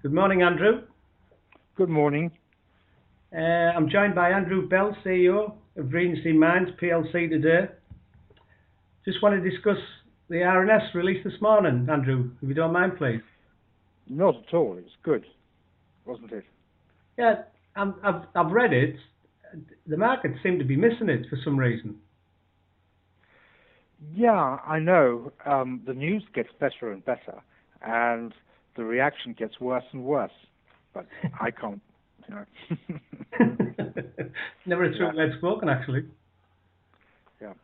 Good morning, Andrew. Good morning. I'm joined by Andrew Bell, CEO of Regency Mines PLC today. Just want to discuss the RNS release this morning, Andrew, if you don't mind, please. Not at all. It's good, wasn't it? Yeah, I've read it. The market seemed to be missing it for some reason. Yeah, I know. The news gets better and better, and the reaction gets worse and worse. But I can't, you know. Never a true word spoken, actually. Yeah.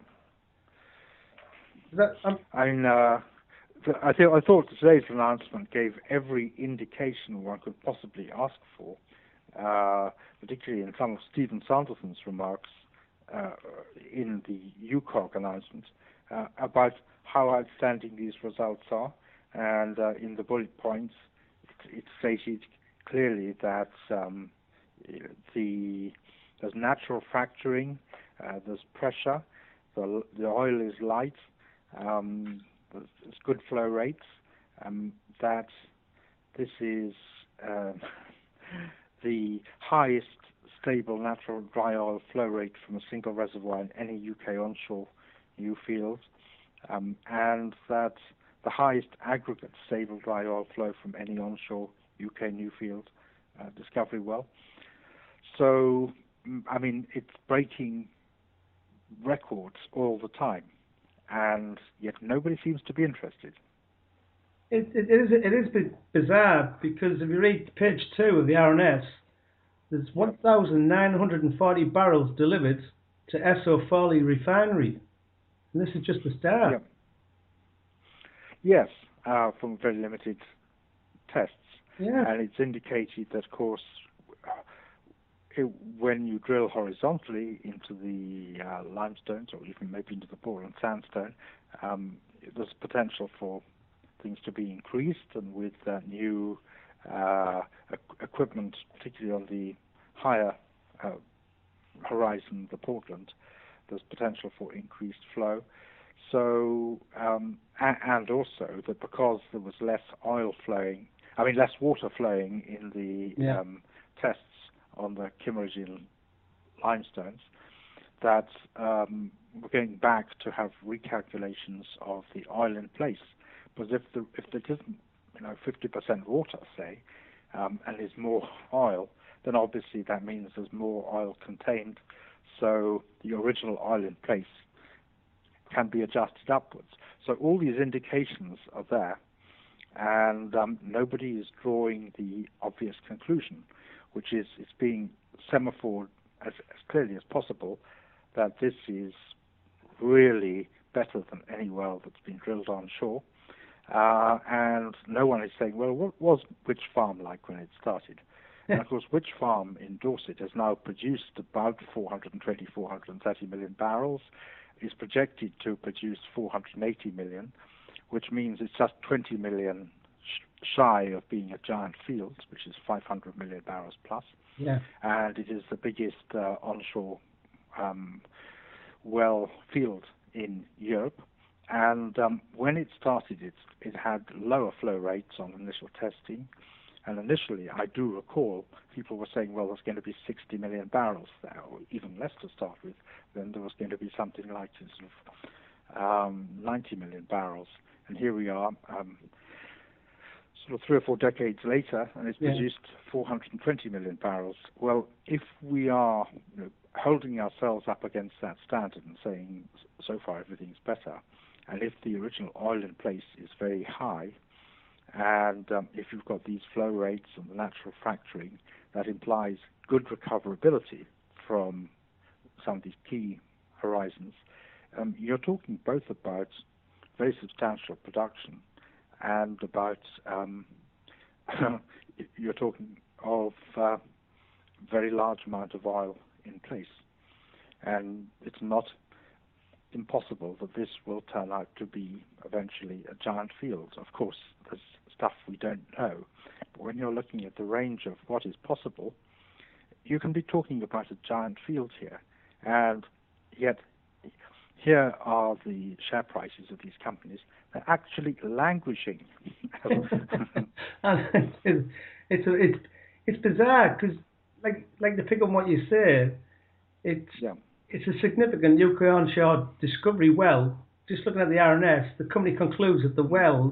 I I thought today's announcement gave every indication one could possibly ask for, particularly in some of Stephen Sanderson's remarks in the UCOG announcement about how outstanding these results are. And in the bullet points, it stated clearly that there's natural fracturing, there's pressure, the oil is light, there's good flow rates, that this is the highest stable natural dry oil flow rate from a single reservoir in any UK onshore new field, and that the highest aggregate stable dry oil flow from any onshore UK new field discovery well. So, I mean, it's breaking records all the time, and yet nobody seems to be interested. It is a bit bizarre because if you read page 2 of the RNS, there's 1,940 barrels delivered to Esso Foley Refinery. And this is just the start. Yeah. Yes, from very limited tests. Yeah. And it's indicated that, of course, when you drill horizontally into the limestones, or even maybe into the Portland sandstone, there's potential for things to be increased, and with new equipment, particularly on the higher horizon, the Portland, there's potential for increased flow. So, and also that because there was less water flowing in the tests on the Kimmeridgian limestones, that we're going back to have recalculations of the oil in place. Because if there isn't 50% water, say, and is more oil, then obviously that means there's more oil contained. So the original oil in place can be adjusted upwards. So all these indications are there, and nobody is drawing the obvious conclusion, which is it's being semaphored as clearly as possible that this is really better than any well that's been drilled onshore. And no one is saying, well, what was Wytch Farm like when it started? And of course, Wytch Farm in Dorset has now produced about 420, 430 million barrels, is projected to produce 480 million, which means it's just 20 million shy of being a giant field, which is 500 million barrels plus. Yeah. And it is the biggest onshore well field in Europe. And when it started, it had lower flow rates on initial testing. And initially, I do recall, people were saying, well, there's going to be 60 million barrels there, or even less to start with. Then there was going to be something like 90 million barrels. And here we are, sort of 3 or 4 decades later, and it's produced 420 million barrels. Well, if we are holding ourselves up against that standard and saying, so far everything's better, and if the original oil in place is very high, and if you've got these flow rates and the natural fracturing, that implies good recoverability from some of these key horizons, you're talking both about very substantial production and about you're talking of very large amount of oil in place. And it's not impossible that this will turn out to be eventually a giant field. Of course, there's stuff we don't know. But when you're looking at the range of what is possible, you can be talking about a giant field here. And yet, here are the share prices of these companies. They're actually languishing. It's bizarre because, like to pick on what you say, it's Yeah. it's a significant UK onshore discovery well. Just looking at the RNS, the company concludes that the well's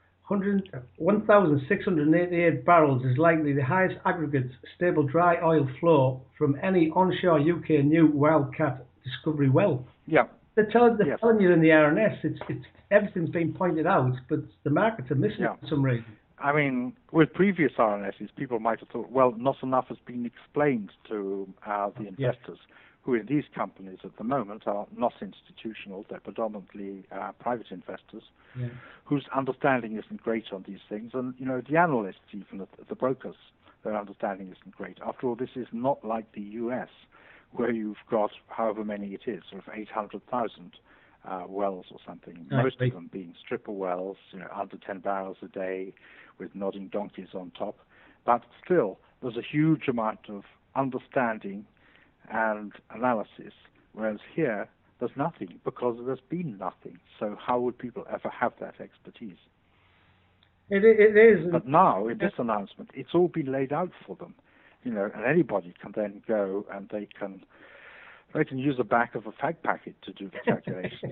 1,688 barrels is likely the highest aggregate stable dry oil flow from any onshore UK new wildcat discovery well. Yeah. They're telling you in the RNS, it's everything's been pointed out, but the markets are missing it for some reason. I mean, with previous RNSs, people might have thought, well, not enough has been explained to the investors, who in these companies at the moment are not institutional, they're predominantly private investors, whose understanding isn't great on these things. And, the analysts, even the brokers, their understanding isn't great. After all, this is not like the US, where you've got however many it is, sort of 800,000 wells or something, most of them being stripper wells, under 10 barrels a day with nodding donkeys on top. But still, there's a huge amount of understanding and analysis, whereas here there's nothing because there's been nothing. So how would people ever have that expertise? It is. But now, in this announcement, it's all been laid out for them, and anybody can then go and they can use the back of a fag packet to do the calculations.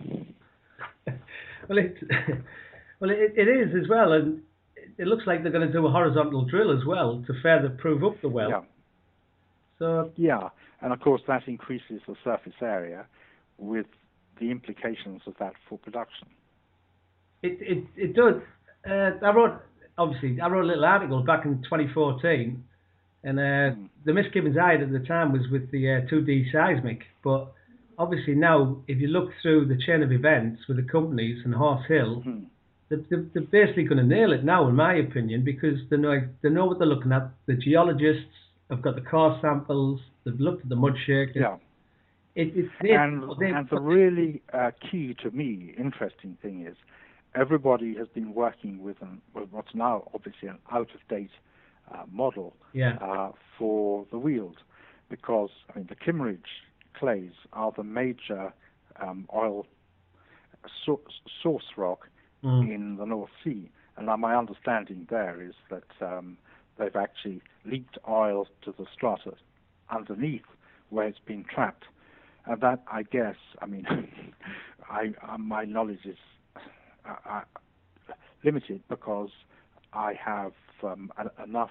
Well, it is as well, and it looks like they're going to do a horizontal drill as well to further prove up the well. Yeah. So and of course that increases the surface area, with the implications of that for production. It does. I wrote a little article back in 2014, and the misgivings I had at the time was with the 2D seismic. But obviously now, if you look through the chain of events with the companies and Horse Hill, they're basically going to nail it now, in my opinion, because they know what they're looking at. The geologists have got the core samples. They've looked at the mud shakers. Yeah. And the really key to me, interesting thing is, everybody has been working with what's now obviously an out-of-date model for the Weald, because the Kimmeridge clays are the major oil source rock in the North Sea, and now my understanding there is that they've actually leaked oil to the strata underneath where it's been trapped, and that, I guess, my knowledge is limited because I have enough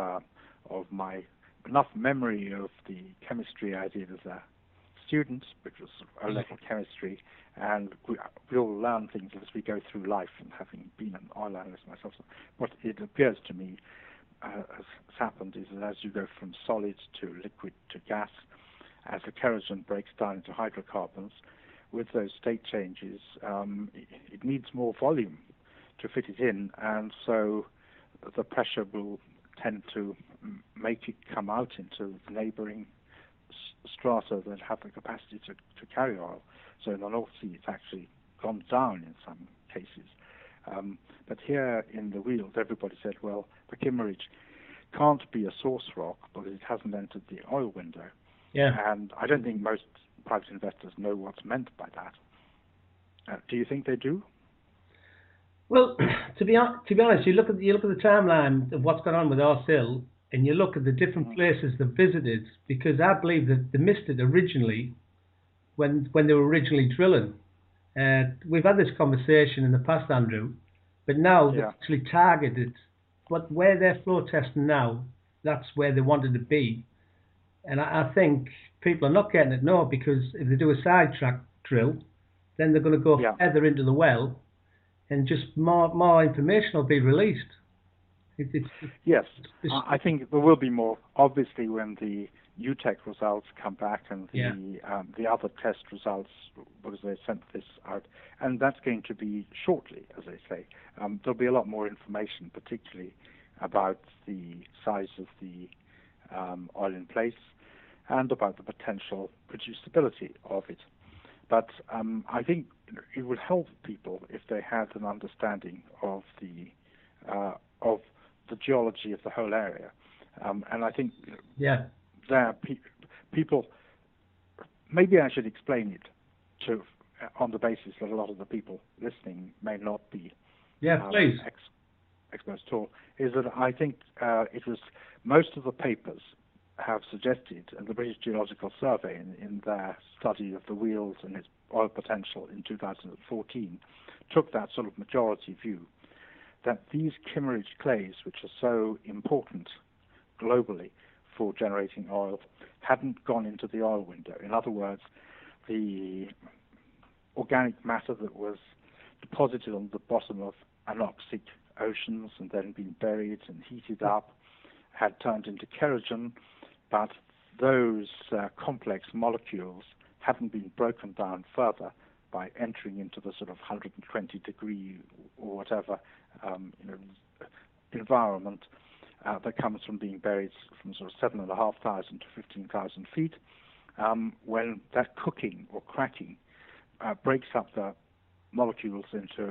memory of the chemistry I did as a student, which was O-level chemistry, and we all learn things as we go through life, and having been an oil analyst myself, what it appears to me has happened is that as you go from solid to liquid to gas, as the kerogen breaks down into hydrocarbons, with those state changes, it needs more volume to fit it in, and so the pressure will tend to make it come out into neighboring strata that have the capacity to carry oil. So in the North Sea, it's actually gone down in some cases. But here in the Weald, everybody said, well, the Kimmeridge can't be a source rock because it hasn't entered the oil window. Yeah. And I don't think most private investors know what's meant by that. Do you think they do? Well, to be honest, you look at the timeline of what's gone on with Horse Hill, and you look at the different places they've visited, because I believe that they missed it originally when they were originally drilling. We've had this conversation in the past, Andrew, but now they've actually targeted where they're flow testing now. That's where they wanted to be, and I think people are not getting it now, because if they do a sidetrack drill, then they're going to go further into the well, and just more information will be released. Yes, I think there will be more, obviously, when the UTEC results come back and the other test results, because they sent this out, and that's going to be shortly, as they say. There'll be a lot more information, particularly about the size of the oil in place and about the potential producibility of it. But I think it would help people if they had an understanding of the geology of the whole area, and I think there are people. Maybe I should explain it on the basis that a lot of the people listening may not be. Please. exposed at all, is that I think it was most of the papers have suggested, and the British Geological Survey in their study of the Weald and its oil potential in 2014 took that sort of majority view, that these Kimmeridge clays, which are so important globally for generating oil, hadn't gone into the oil window. In other words, the organic matter that was deposited on the bottom of anoxic oceans and then been buried and heated up had turned into kerogen, but those complex molecules haven't been broken down further by entering into the sort of 120 degree or whatever environment that comes from being buried from sort of 7,500 to 15,000 feet. When that cooking or cracking breaks up the molecules into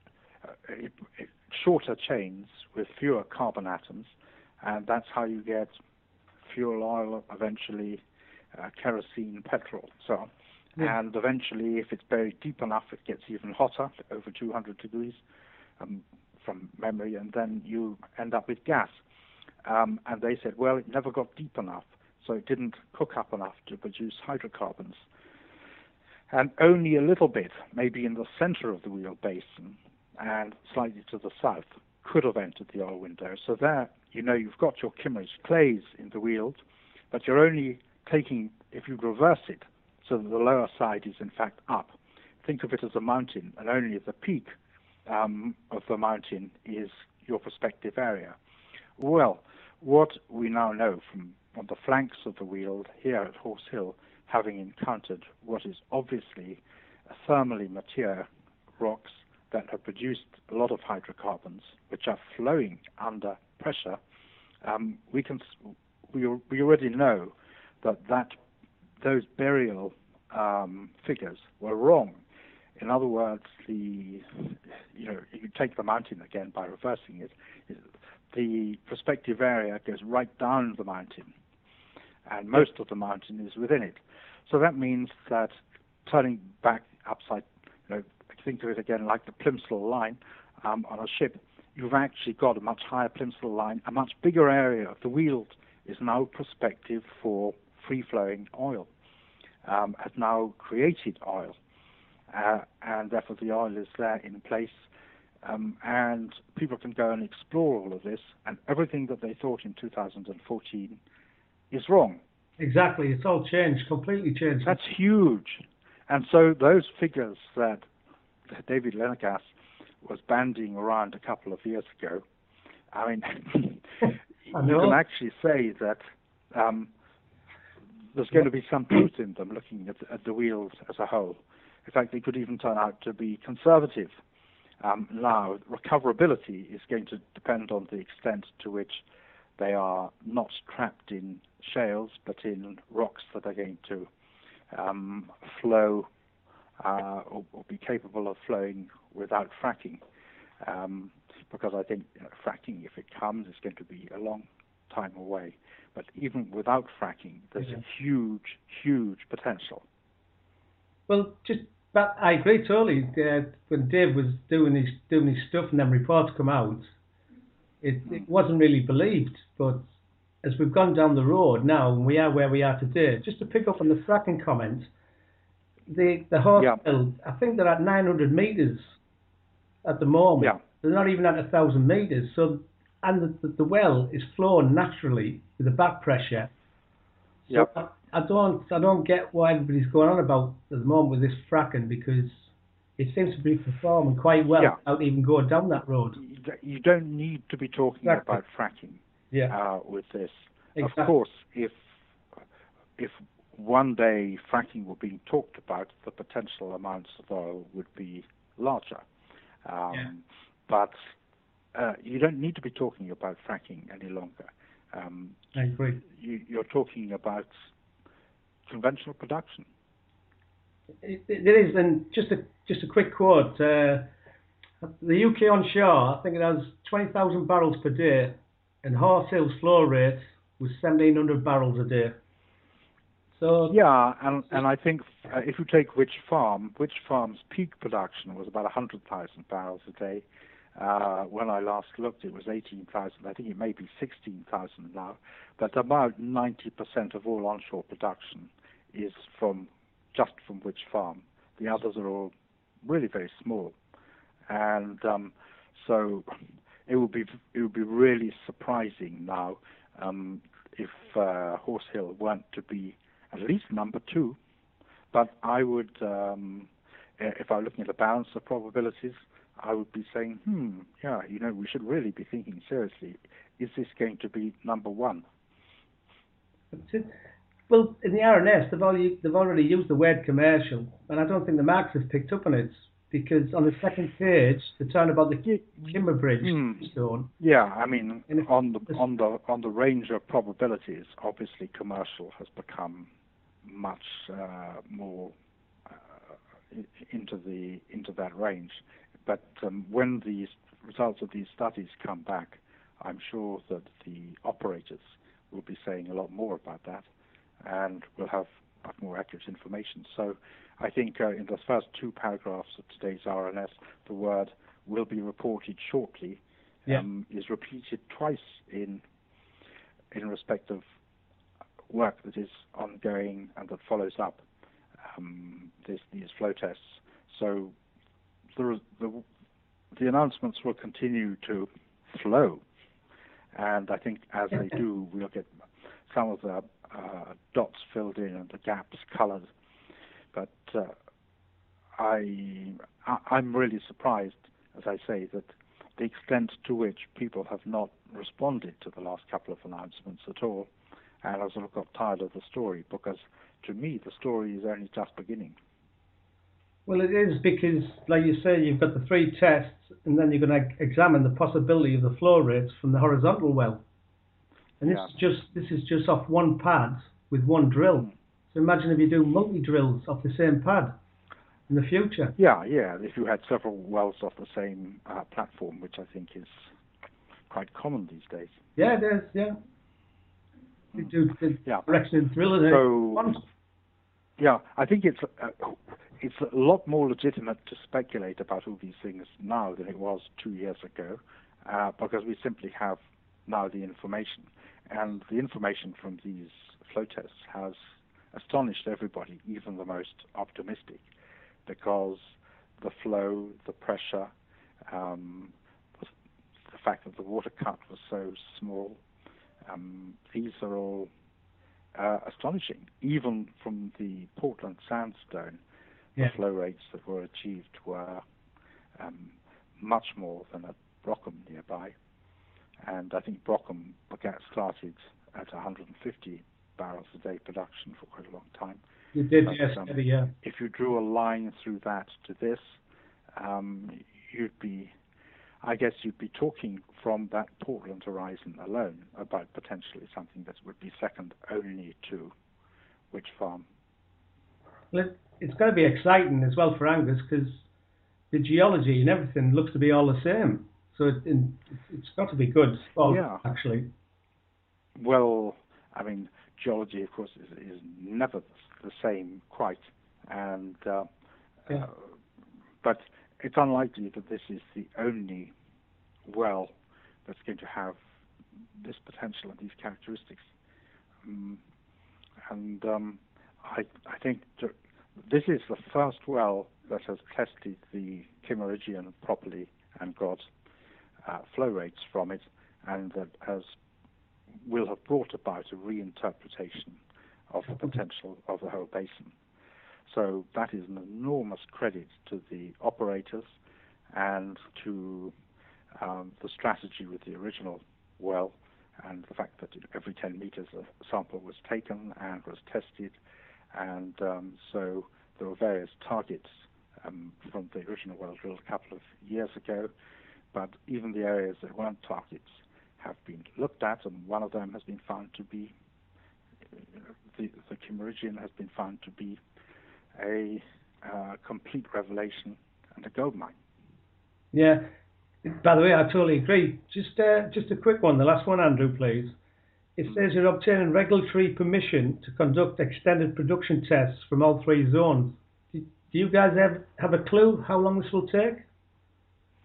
shorter chains with fewer carbon atoms, and that's how you get fuel oil, eventually kerosene, petrol, so on. Yeah. And eventually, if it's buried deep enough, it gets even hotter, over 200 degrees from memory, and then you end up with gas. And they said, well, it never got deep enough, so it didn't cook up enough to produce hydrocarbons. And only a little bit, maybe in the center of the Weald Basin and slightly to the south, could have entered the oil window. So there, you've got your Kimmeridge clays in the Weald, but you're only taking, if you reverse it, so that the lower side is in fact up. Think of it as a mountain, and only the peak of the mountain is your prospective area. Well, what we now know from on the flanks of the Weald here at Horse Hill, having encountered what is obviously thermally mature rocks that have produced a lot of hydrocarbons, which are flowing under pressure, we already know that those burial figures were wrong. In other words, you take the mountain again by reversing it. The prospective area goes right down the mountain, and most of the mountain is within it. So that means that turning back upside, think of it again like the Plimsoll line on a ship, you've actually got a much higher Plimsoll line, a much bigger area of the Weald is now prospective for free-flowing oil, has now created oil, and therefore the oil is there in place, and people can go and explore all of this, and everything that they thought in 2014 is wrong. Exactly, it's all changed, completely changed. That's huge. And so those figures that David Lennegas was bandying around a couple of years ago, I mean, you can actually say that there's going to be some truth in them looking at the Weald as a whole. In fact, they could even turn out to be conservative. Now, recoverability is going to depend on the extent to which they are not trapped in shales, but in rocks that are going to flow or be capable of flowing without fracking. Because I think fracking, if it comes, is going to be a long time away. But even without fracking, there's a huge, huge potential. Well, but I agree totally. When Dave was doing his stuff and then reports come out, it wasn't really believed. But as we've gone down the road now, and we are where we are today, just to pick up on the fracking comment, the Horse Hill, I think they're at 900 meters at the moment. Yeah. They're not even at 1,000 meters. So, and the well is flowing naturally with the back pressure. So I don't get what everybody's going on about at the moment with this fracking, because it seems to be performing quite well without even going down that road. You don't need to be talking about fracking with this. Exactly. Of course, if one day fracking were being talked about, the potential amounts of oil would be larger. But you don't need to be talking about fracking any longer. I agree. You're talking about conventional production. It is, and just a quick quote. The UK onshore, I think it has 20,000 barrels per day, and Horse Hill's flow rate was 1,700 barrels a day. So and I think if you take Wytch Farm's peak production was about 100,000 barrels a day. When I last looked, it was 18,000. I think it may be 16,000 now. But about 90% of all onshore production is just from Wytch Farm. The others are all really very small, and so it would be really surprising now if Horse Hill weren't to be at least number 2. But I would, if I were looking at the balance of probabilities, I would be saying, yeah, we should really be thinking seriously. Is this going to be number 1? Well, in the RNS, they've already used the word commercial, and I don't think the marks have picked up on it, because on the second page they talk about the Kimber Bridge stone. Yeah, I mean, on the range of probabilities, obviously commercial has become much more into that range. But when the results of these studies come back, I'm sure that the operators will be saying a lot more about that, and we'll have more accurate information. So I think in the first 2 paragraphs of today's RNS, the word "will be reported shortly" is repeated twice in respect of work that is ongoing and that follows up these flow tests. So the announcements will continue to flow, and I think as they do, we'll get some of the dots filled in and the gaps coloured. But I'm really surprised, as I say, that the extent to which people have not responded to the last couple of announcements at all, and I've sort of got tired of the story, because to me the story is only just beginning. Well, it is, because, like you say, you've got the 3 tests, and then you're going to examine the possibility of the flow rates from the horizontal well. And this is just off one pad with one drill. So imagine if you do multi-drills off the same pad in the future. Yeah. If you had several wells off the same platform, which I think is quite common these days. Yeah, it is. Yeah. You do the direction of drilling. So, yeah, I think it's a lot more legitimate to speculate about all these things now than it was 2 years ago, because we simply have now the information. And the information from these flow tests has astonished everybody, even the most optimistic, because the flow, the pressure, the fact that the water cut was so small, these are all astonishing. Even from the Portland sandstone, the flow rates that were achieved were much more than at Brockham nearby. And I think Brockham started at 150 barrels a day production for quite a long time. You did, but, yes, if you drew a line through that to this, you'd be talking from that Portland horizon alone about potentially something that would be second only to Wytch Farm. Well, it's going to be exciting as well for Angus, because the geology and everything looks to be all the same. So it's got to be good, actually. Well, I mean, geology, of course, is never the same quite, and but it's unlikely that this is the only well that's going to have this potential and these characteristics. I think this is the first well that has tested the Kimmeridgian properly and got flow rates from it, and that will have brought about a reinterpretation of the potential of the whole basin. So that is an enormous credit to the operators and to the strategy with the original well, and the fact that every 10 meters a sample was taken and was tested, and so there were various targets from the original well drilled a couple of years ago, but even the areas that weren't targets have been looked at, and one of them has been found to be, the Kimmeridgian has been found to be a complete revelation and a gold mine. Yeah. By the way, I totally agree. Just a quick one, the last one, Andrew, please. It says you're obtaining regulatory permission to conduct extended production tests from all 3 zones. Do you guys have a clue how long this will take?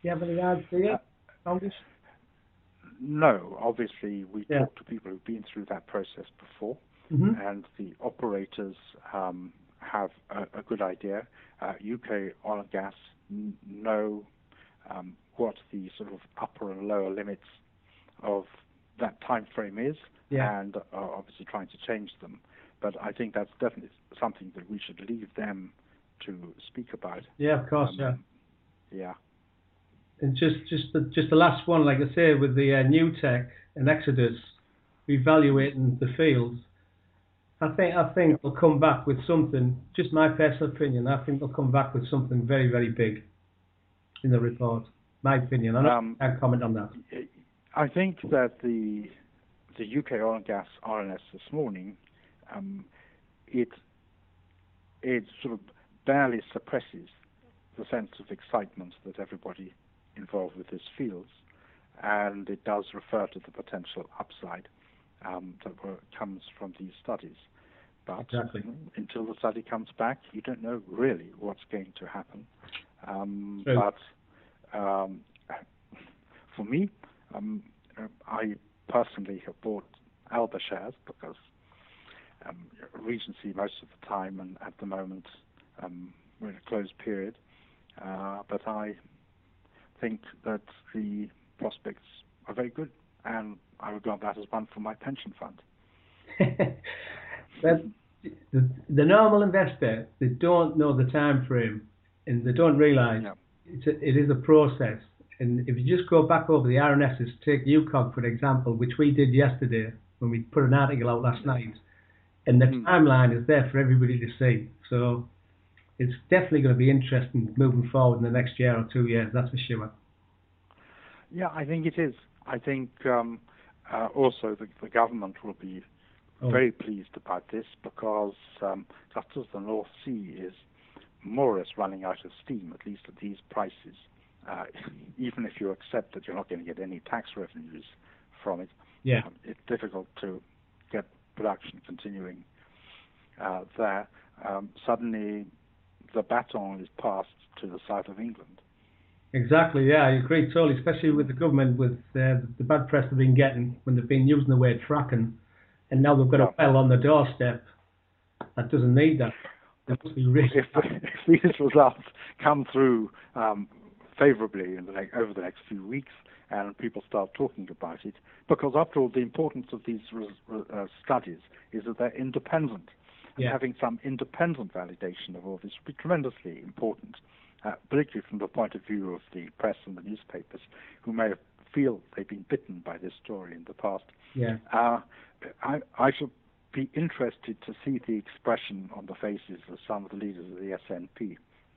you have any odds, do you? Angus? No, obviously we Yeah. talk to people who've been through that process before, and the operators have a good idea. UK Oil and Gas know what the sort of upper and lower limits of that time frame is, and are obviously trying to change them. But I think that's definitely something that we should leave them to speak about. Yeah, of course, Yeah. And just the last one, like I say, with the New Tech and Exodus evaluating the fields, I think they'll come back with something. Just my personal opinion. I think they'll come back with something very, very big in the report. My opinion. I can't comment on that. I think that the UK Oil and Gas RNS this morning, it sort of barely suppresses the sense of excitement that everybody involved with this feels, and it does refer to the potential upside that comes from these studies. But until the study comes back, you don't know really what's going to happen. But for me, I personally have bought Alba shares because Regency most of the time, and at the moment we're in a closed period. But I think that the prospects are very good, and I regard that as one for my pension fund. But the normal investor, they don't know the time frame, and they don't realise it is a process. And if you just go back over the RNSs, take UKOG for example, which we did yesterday when we put an article out last night, and the timeline is there for everybody to see. So it's definitely going to be interesting moving forward in the next year or 2 years, that's for sure. Yeah, I think it is. I think also the government will be very pleased about this because just as the North Sea is more or less running out of steam, at least at these prices, even if you accept that you're not going to get any tax revenues from it, it's difficult to get production continuing there. Suddenly the baton is passed to the south of England. Exactly, yeah, I agree totally, especially with the government, with the bad press they've been getting when they've been using the word fracking, and now they've got a well on the doorstep that doesn't need that. That must be really if these results come through favourably over the next few weeks, and people start talking about it, because after all, the importance of these studies is that they're independent. And having some independent validation of all this would be tremendously important, particularly from the point of view of the press and the newspapers, who may feel they've been bitten by this story in the past. I should be interested to see the expression on the faces of some of the leaders of the SNP.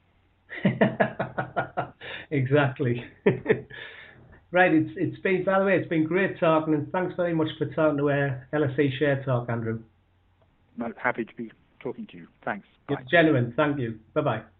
Exactly. Right, it's been, by the way, it's been great talking, and thanks very much for talking to LSE Share Talk, Andrew. I'm happy to be talking to you. Thanks. It's genuine. Thank you. Bye-bye.